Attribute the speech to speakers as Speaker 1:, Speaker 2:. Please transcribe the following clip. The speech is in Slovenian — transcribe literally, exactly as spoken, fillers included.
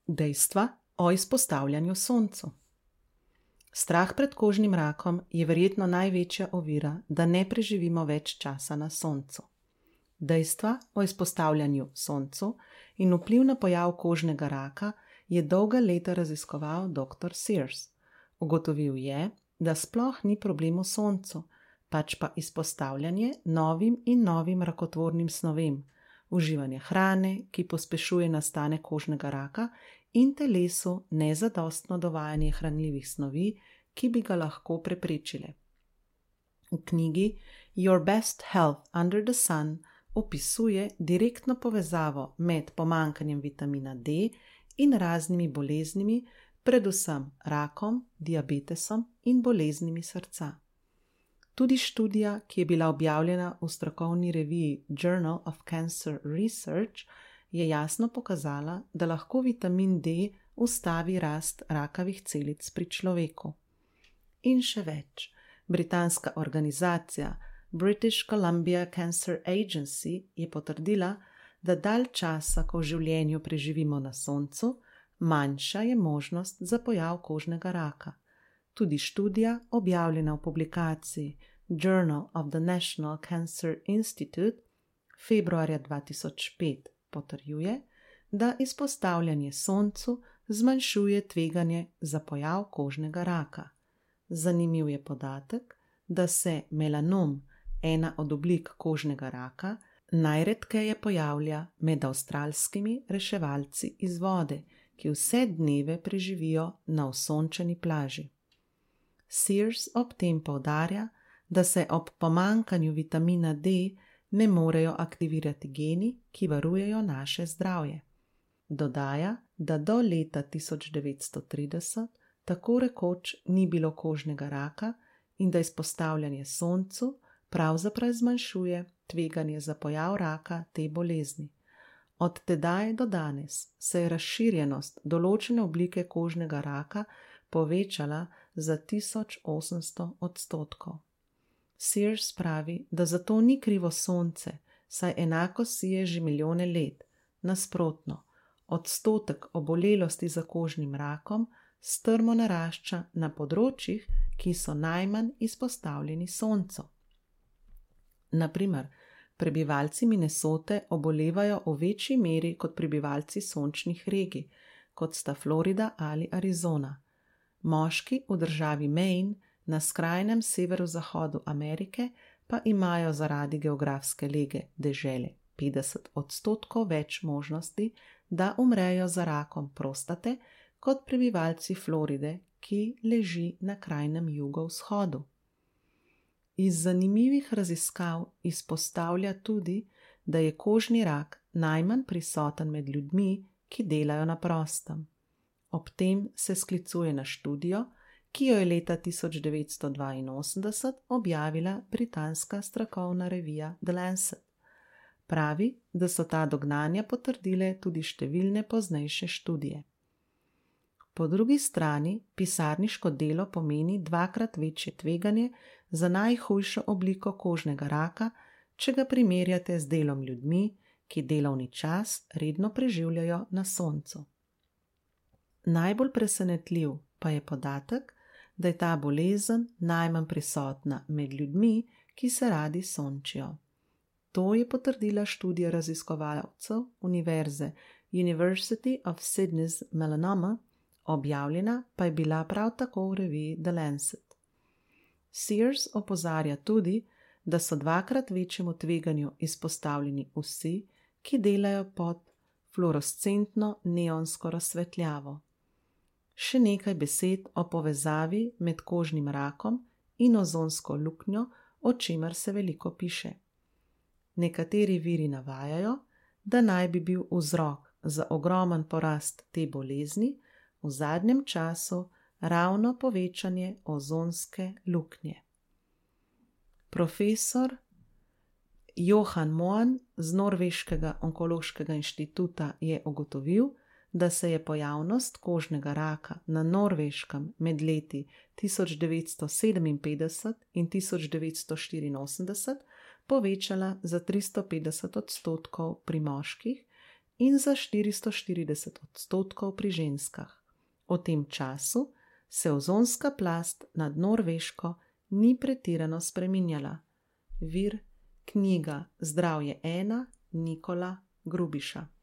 Speaker 1: Dejstva o izpostavljanju soncu. Strah pred kožnim rakom je verjetno največja ovira, da ne preživimo več časa na soncu. Dejstva o izpostavljanju soncu in vpliv na pojav kožnega raka je dolga leta raziskoval doktor Sears. Ugotovil je, da sploh ni problem v soncu, pač pa izpostavljanje novim in novim rakotvornim snovem, uživanje hrane, ki pospešuje nastanek kožnega raka, in telesu nezadostno dovajanje hranljivih snovi, ki bi ga lahko preprečile. V knjigi Your Best Health Under the Sun opisuje direktno povezavo med pomanjkanjem vitamina D in raznimi boleznimi, predvsem rakom, diabetesom in boleznimi srca. Tudi študija, ki je bila objavljena v strokovni reviji Journal of Cancer Research, je jasno pokazala, da lahko vitamin D ustavi rast rakavih celic pri človeku. In še več, britanska organizacija British Columbia Cancer Agency je potrdila, da dalj časa, ko v življenju preživimo na soncu, manjša je možnost za pojav kožnega raka. Tudi študija, objavljena v publikaciji Journal of the National Cancer Institute februarja dva tisoč pet, potrjuje, da izpostavljanje soncu zmanjšuje tveganje za pojav kožnega raka. Zanimiv je podatek, da se melanom, ena od oblik kožnega raka, najredkeje pojavlja med avstralskimi reševalci iz vode, ki vse dneve preživijo na osončeni plaži. Sears ob tem poudarja, da se ob pomanjkanju vitamina D ne morejo aktivirati geni, ki varujejo naše zdravje. Dodaja, da do leta tisoč devetsto trideset tako rekoč ni bilo kožnega raka in da izpostavljanje soncu pravzaprav zmanjšuje tveganje za pojav raka te bolezni. Od tedaj do danes se je razširjenost določene oblike kožnega raka povečala za tisoč osemsto odstotkov. Sears pravi, da zato ni krivo sonce, saj enako sije že milijone let. Nasprotno, odstotek obolelosti za kožnim rakom strmo narašča na področjih, ki so najmanj izpostavljeni soncu. Na primer, prebivalci Minnesote obolevajo v večji meri kot prebivalci sončnih regij, kot sta Florida ali Arizona. Moški v državi Maine na skrajnem severozahodu Amerike pa imajo zaradi geografske lege dežele petdeset odstotkov več možnosti, da umrejo za rakom prostate, kot prebivalci Floride, ki leži na krajnem jugovzhodu. Iz zanimivih raziskav izpostavlja tudi, da je kožni rak najmanj prisoten med ljudmi, ki delajo na prostem. Ob tem se sklicuje na študijo, ki jo je leta tisoč devetsto dvainosemdeset objavila britanska strokovna revija The Lancet. Pravi, da so ta dognanja potrdile tudi številne poznejše študije. Po drugi strani pisarniško delo pomeni dvakrat večje tveganje za najhujšo obliko kožnega raka, če ga primerjate z delom ljudmi, ki delovni čas redno preživljajo na soncu. Najbolj presenetljiv pa je podatek, da je ta bolezen najmanj prisotna med ljudmi, ki se radi sončijo. To je potrdila študija raziskovalcev Univerze University of Sydney's Melanoma, objavljena pa je bila prav tako v reviji The Lancet. Sears opozarja tudi, da so dvakrat večjemu tveganju izpostavljeni vsi, ki delajo pod fluorescentno neonsko razsvetljavo. Še nekaj besed o povezavi med kožnim rakom in ozonsko luknjo, o čemer se veliko piše. Nekateri viri navajajo, da naj bi bil vzrok za ogromen porast te bolezni v zadnjem času ravno povečanje ozonske luknje. Profesor Johan Moen z Norveškega onkološkega inštituta je ugotovil, da se je pojavnost kožnega raka na Norveškem med leti tisoč devetsto sedeminpetdeset in tisoč devetsto štiriinosemdeset povečala za tristo petdeset odstotkov pri moških in za štiristo štirideset odstotkov pri ženskah. V tem času se ozonska plast nad Norveško ni pretirano spreminjala. Vir: knjiga Zdravje ena Nikola Grubiša.